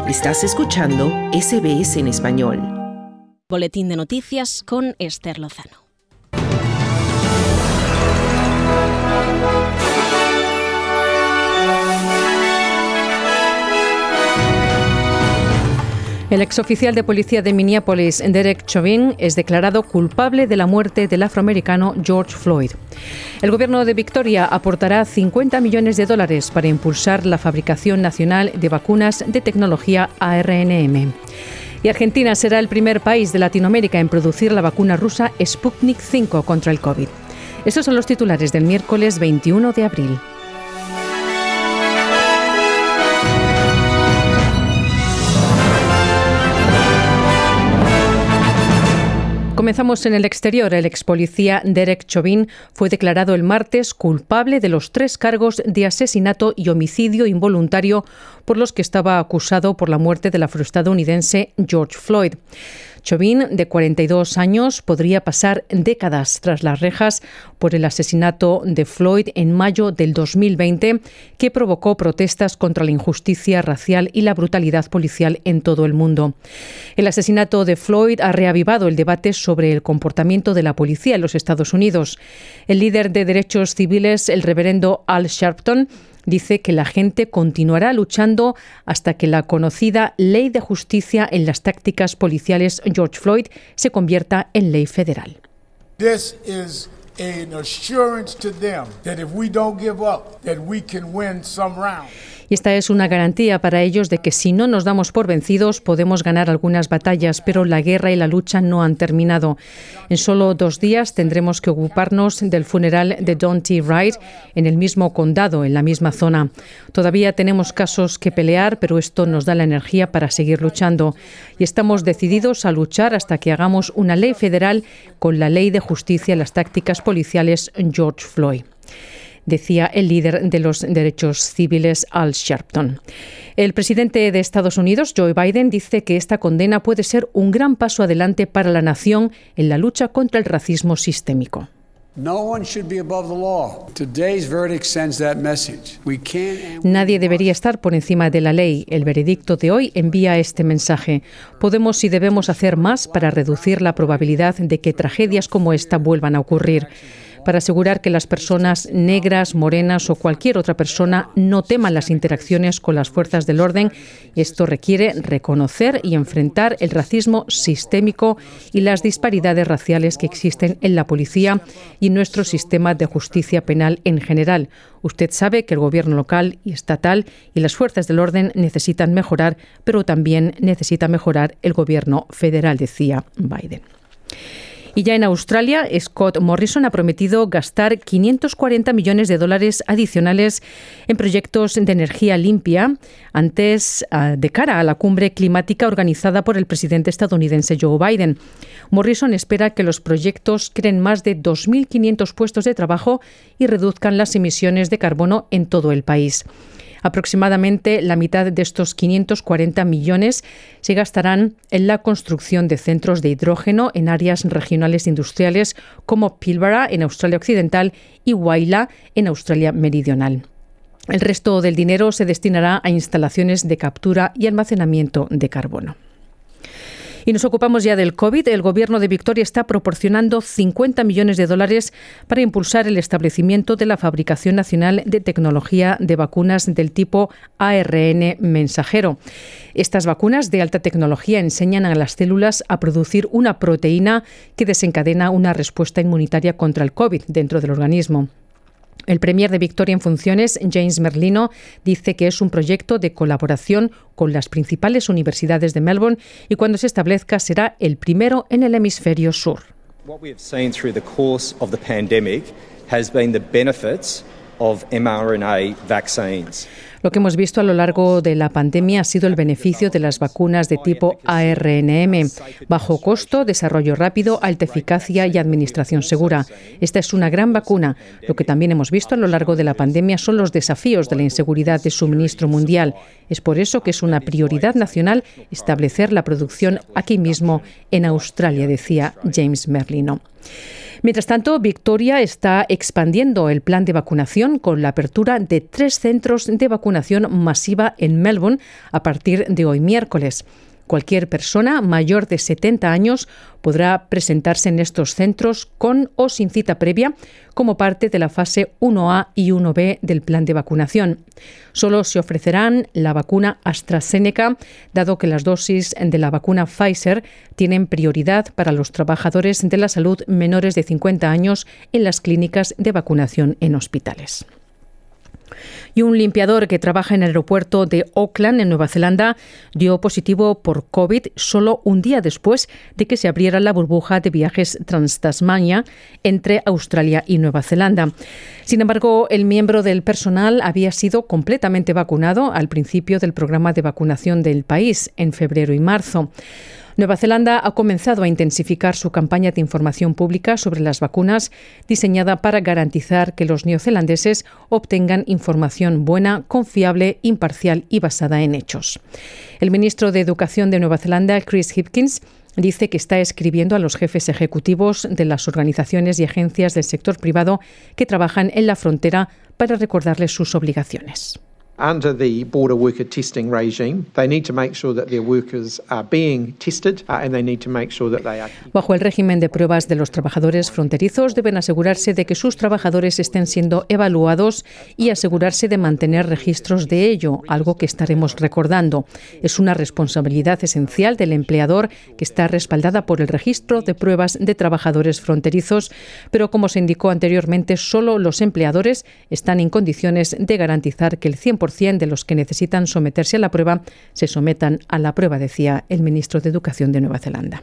Estás escuchando SBS en español. Boletín de noticias con Esther Lozano. El exoficial de policía de Minneapolis, Derek Chauvin, es declarado culpable de la muerte del afroamericano George Floyd. El gobierno de Victoria aportará $50 millones para impulsar la fabricación nacional de vacunas de tecnología ARNM. Y Argentina será el primer país de Latinoamérica en producir la vacuna rusa Sputnik V contra el COVID. Estos son los titulares del miércoles 21 de abril. Comenzamos en el exterior. El expolicía Derek Chauvin fue declarado el martes culpable de los 3 cargos de asesinato y homicidio involuntario por los que estaba acusado por la muerte del afroestadounidense George Floyd. Chauvin, de 42 años, podría pasar décadas tras las rejas por el asesinato de Floyd en mayo del 2020, que provocó protestas contra la injusticia racial y la brutalidad policial en todo el mundo. El asesinato de Floyd ha reavivado el debate sobre el comportamiento de la policía en los Estados Unidos. El líder de derechos civiles, el reverendo Al Sharpton, dice que la gente continuará luchando hasta que la conocida Ley de Justicia en las tácticas policiales George Floyd se convierta en ley federal. This is an assurance to them that if we don't give up, that we can win some rounds. Y esta es una garantía para ellos de que si no nos damos por vencidos podemos ganar algunas batallas, pero la guerra y la lucha no han terminado. En solo 2 días tendremos que ocuparnos del funeral de Daunte Wright en el mismo condado, en la misma zona. Todavía tenemos casos que pelear, pero esto nos da la energía para seguir luchando. Y estamos decididos a luchar hasta que hagamos una ley federal con la Ley de Justicia en las tácticas policiales George Floyd, decía el líder de los derechos civiles, Al Sharpton. El presidente de Estados Unidos, Joe Biden, dice que esta condena puede ser un gran paso adelante para la nación en la lucha contra el racismo sistémico. Nadie debería estar por encima de la ley. El veredicto de hoy envía este mensaje. Podemos y debemos hacer más para reducir la probabilidad de que tragedias como esta vuelvan a ocurrir, para asegurar que las personas negras, morenas o cualquier otra persona no teman las interacciones con las fuerzas del orden. Esto requiere reconocer y enfrentar el racismo sistémico y las disparidades raciales que existen en la policía y nuestro sistema de justicia penal en general. Usted sabe que el gobierno local y estatal y las fuerzas del orden necesitan mejorar, pero también necesita mejorar el gobierno federal, decía Biden. Y ya en Australia, Scott Morrison ha prometido gastar $540 millones adicionales en proyectos de energía limpia de cara a la cumbre climática organizada por el presidente estadounidense Joe Biden. Morrison espera que los proyectos creen más de 2.500 puestos de trabajo y reduzcan las emisiones de carbono en todo el país. Aproximadamente la mitad de estos 540 millones se gastarán en la construcción de centros de hidrógeno en áreas regionales industriales como Pilbara, en Australia Occidental, y Waila, en Australia Meridional. El resto del dinero se destinará a instalaciones de captura y almacenamiento de carbono. Y nos ocupamos ya del COVID. El gobierno de Victoria está proporcionando $50 millones para impulsar el establecimiento de la fabricación nacional de tecnología de vacunas del tipo ARN mensajero. Estas vacunas de alta tecnología enseñan a las células a producir una proteína que desencadena una respuesta inmunitaria contra el COVID dentro del organismo. El premier de Victoria en funciones, James Merlino, dice que es un proyecto de colaboración con las principales universidades de Melbourne y cuando se establezca será el primero en el hemisferio sur. What we have seen through the course of the pandemic has been the benefits of mRNA vaccines. Lo que hemos visto a lo largo de la pandemia ha sido el beneficio de las vacunas de tipo ARNM. Bajo costo, desarrollo rápido, alta eficacia y administración segura. Esta es una gran vacuna. Lo que también hemos visto a lo largo de la pandemia son los desafíos de la inseguridad de suministro mundial. Es por eso que es una prioridad nacional establecer la producción aquí mismo en Australia, decía James Merlino. Mientras tanto, Victoria está expandiendo el plan de vacunación con la apertura de 3 centros de vacunación masiva en Melbourne a partir de hoy miércoles. Cualquier persona mayor de 70 años podrá presentarse en estos centros con o sin cita previa como parte de la fase 1A y 1B del plan de vacunación. Solo se ofrecerán la vacuna AstraZeneca, dado que las dosis de la vacuna Pfizer tienen prioridad para los trabajadores de la salud menores de 50 años en las clínicas de vacunación en hospitales. Y un limpiador que trabaja en el aeropuerto de Auckland, en Nueva Zelanda, dio positivo por COVID solo un día después de que se abriera la burbuja de viajes Trans-Tasmania entre Australia y Nueva Zelanda. Sin embargo, el miembro del personal había sido completamente vacunado al principio del programa de vacunación del país, en febrero y marzo. Nueva Zelanda ha comenzado a intensificar su campaña de información pública sobre las vacunas, diseñada para garantizar que los neozelandeses obtengan información buena, confiable, imparcial y basada en hechos. El ministro de Educación de Nueva Zelanda, Chris Hipkins, dice que está escribiendo a los jefes ejecutivos de las organizaciones y agencias del sector privado que trabajan en la frontera para recordarles sus obligaciones. Under the border worker testing regime, they need to make sure that their workers are being tested and they need to make sure that they are. Bajo el régimen de pruebas de los trabajadores fronterizos, deben asegurarse de que sus trabajadores estén siendo evaluados y asegurarse de mantener registros de ello, algo que estaremos recordando. Es una responsabilidad esencial del empleador que está respaldada por el registro de pruebas de trabajadores fronterizos, pero como se indicó anteriormente, solo los empleadores están en condiciones de garantizar que el 100% de los que necesitan someterse a la prueba se sometan a la prueba, decía el ministro de Educación de Nueva Zelanda.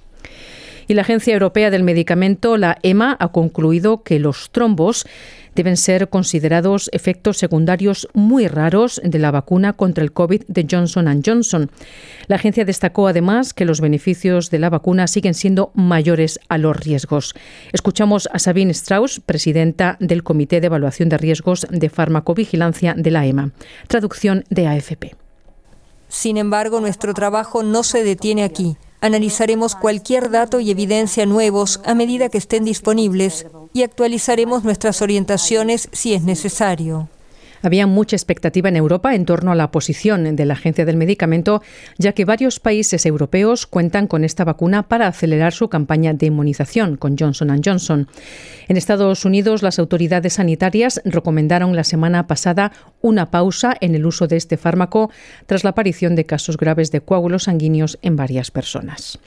Y la Agencia Europea del Medicamento, la EMA, ha concluido que los trombos deben ser considerados efectos secundarios muy raros de la vacuna contra el COVID de Johnson & Johnson. La agencia destacó además que los beneficios de la vacuna siguen siendo mayores a los riesgos. Escuchamos a Sabine Strauss, presidenta del Comité de Evaluación de Riesgos de Farmacovigilancia de la EMA. Traducción de AFP. Sin embargo, nuestro trabajo no se detiene aquí. Analizaremos cualquier dato y evidencia nuevos a medida que estén disponibles y actualizaremos nuestras orientaciones si es necesario. Había mucha expectativa en Europa en torno a la posición de la Agencia del Medicamento, ya que varios países europeos cuentan con esta vacuna para acelerar su campaña de inmunización con Johnson & Johnson. En Estados Unidos, las autoridades sanitarias recomendaron la semana pasada una pausa en el uso de este fármaco tras la aparición de casos graves de coágulos sanguíneos en varias personas.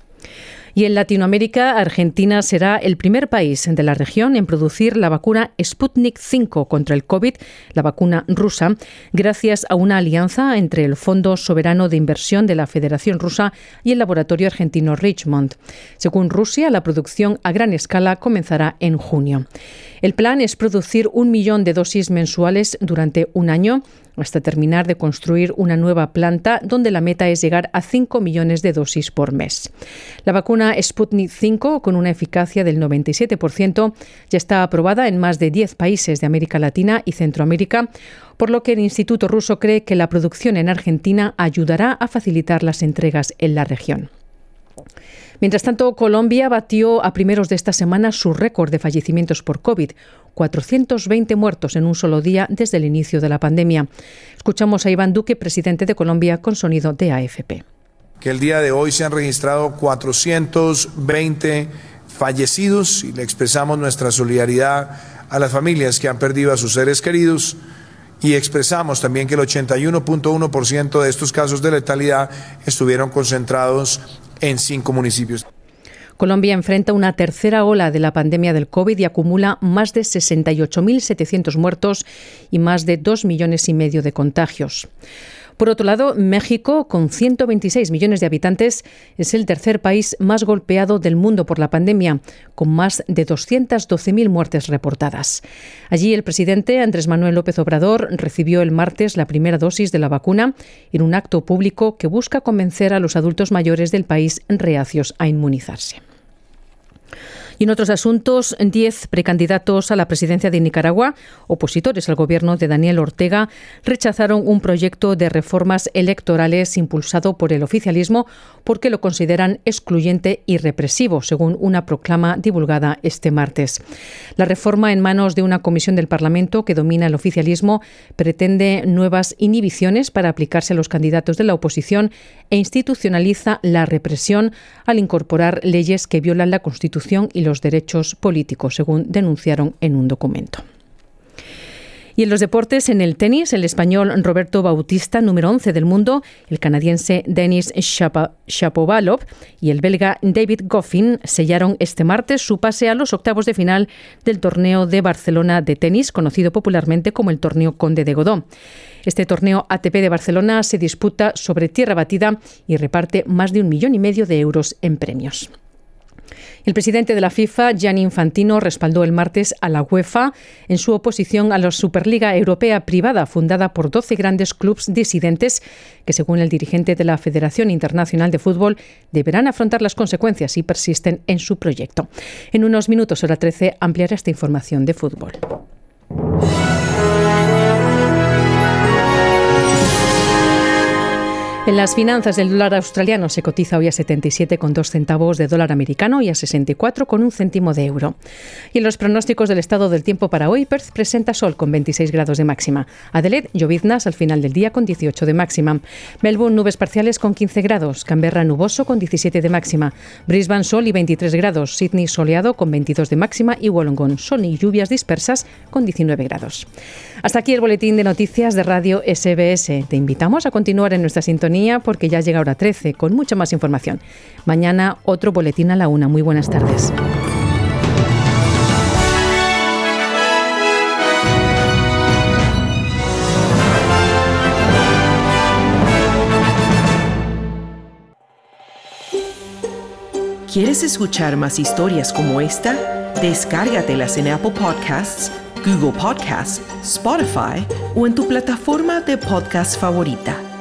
Y en Latinoamérica, Argentina será el primer país de la región en producir la vacuna Sputnik V contra el COVID, la vacuna rusa, gracias a una alianza entre el Fondo Soberano de Inversión de la Federación Rusa y el laboratorio argentino Richmond. Según Rusia, la producción a gran escala comenzará en junio. El plan es producir 1 millón de dosis mensuales durante un año, hasta terminar de construir una nueva planta donde la meta es llegar a 5 millones de dosis por mes. La vacuna Sputnik V, con una eficacia del 97%, ya está aprobada en más de 10 países de América Latina y Centroamérica, por lo que el Instituto ruso cree que la producción en Argentina ayudará a facilitar las entregas en la región. Mientras tanto, Colombia batió a primeros de esta semana su récord de fallecimientos por COVID, 420 muertos en un solo día desde el inicio de la pandemia. Escuchamos a Iván Duque, presidente de Colombia, con sonido de AFP. Que el día de hoy se han registrado 420 fallecidos y le expresamos nuestra solidaridad a las familias que han perdido a sus seres queridos y expresamos también que el 81.1% de estos casos de letalidad estuvieron concentrados en 5 municipios. Colombia enfrenta una tercera ola de la pandemia del COVID y acumula más de 68.700 muertos y más de 2,5 millones de contagios. Por otro lado, México, con 126 millones de habitantes, es el tercer país más golpeado del mundo por la pandemia, con más de 212.000 muertes reportadas. Allí, el presidente Andrés Manuel López Obrador recibió el martes la primera dosis de la vacuna en un acto público que busca convencer a los adultos mayores del país reacios a inmunizarse. Y en otros asuntos, 10 precandidatos a la presidencia de Nicaragua, opositores al gobierno de Daniel Ortega, rechazaron un proyecto de reformas electorales impulsado por el oficialismo porque lo consideran excluyente y represivo, según una proclama divulgada este martes. La reforma en manos de una comisión del Parlamento que domina el oficialismo pretende nuevas inhibiciones para aplicarse a los candidatos de la oposición e institucionaliza la represión al incorporar leyes que violan la Constitución y los derechos políticos, según denunciaron en un documento. Y en los deportes, en el tenis, el español Roberto Bautista, número 11 del mundo, el canadiense Denis Shapovalov y el belga David Goffin sellaron este martes su pase a los octavos de final del torneo de Barcelona de tenis, conocido popularmente como el Torneo Conde de Godó. Este torneo ATP de Barcelona se disputa sobre tierra batida y reparte más de 1,5 millones de euros en premios. El presidente de la FIFA, Gianni Infantino, respaldó el martes a la UEFA en su oposición a la Superliga Europea privada, fundada por 12 grandes clubes disidentes que, según el dirigente de la Federación Internacional de Fútbol, deberán afrontar las consecuencias si persisten en su proyecto. En unos minutos, hora 13, ampliará esta información de fútbol. En las finanzas, el dólar australiano se cotiza hoy a 77,2 centavos de dólar americano y a 64,1 céntimo de euro. Y en los pronósticos del estado del tiempo para hoy, Perth presenta sol con 26 grados de máxima. Adelaide, lloviznas al final del día con 18 de máxima. Melbourne, nubes parciales con 15 grados. Canberra, nuboso con 17 de máxima. Brisbane, sol y 23 grados. Sydney, soleado con 22 de máxima. Y Wollongong, sol y lluvias dispersas con 19 grados. Hasta aquí el boletín de noticias de Radio SBS. Te invitamos a continuar en nuestra sintonía porque ya llega hora 13 con mucha más información. Mañana otro boletín a la 1. Muy buenas tardes. ¿Quieres escuchar más historias como esta? Descárgatelas en Apple Podcasts, Google Podcasts, Spotify o en tu plataforma de podcast favorita.